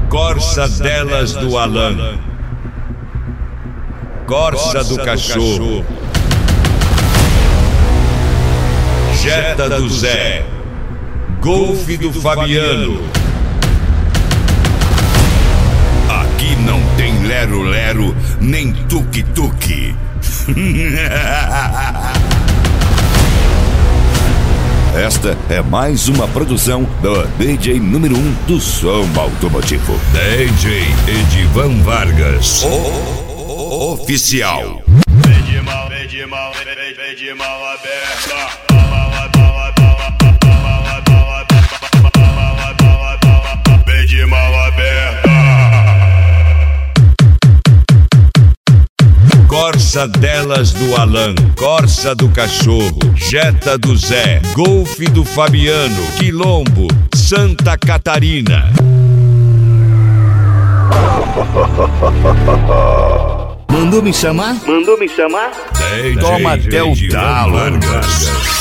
Corsa delas do Alan, Corsa do Cachorro, Jetta do Zé, Golf do Fabiano. Aqui não tem lero-lero, nem tuk-tuk. Esta é mais uma produção do DJ número 1 do som automotivo, DJ Edivan Vargas, oficial. Vem de mal aberta. Vem de mal aberta. Corsa delas do Alan, Corsa do Cachorro, Jetta do Zé, Golf do Fabiano, Quilombo, Santa Catarina. Mandou me chamar? DJ Toma até o Edivan talo. Vargas.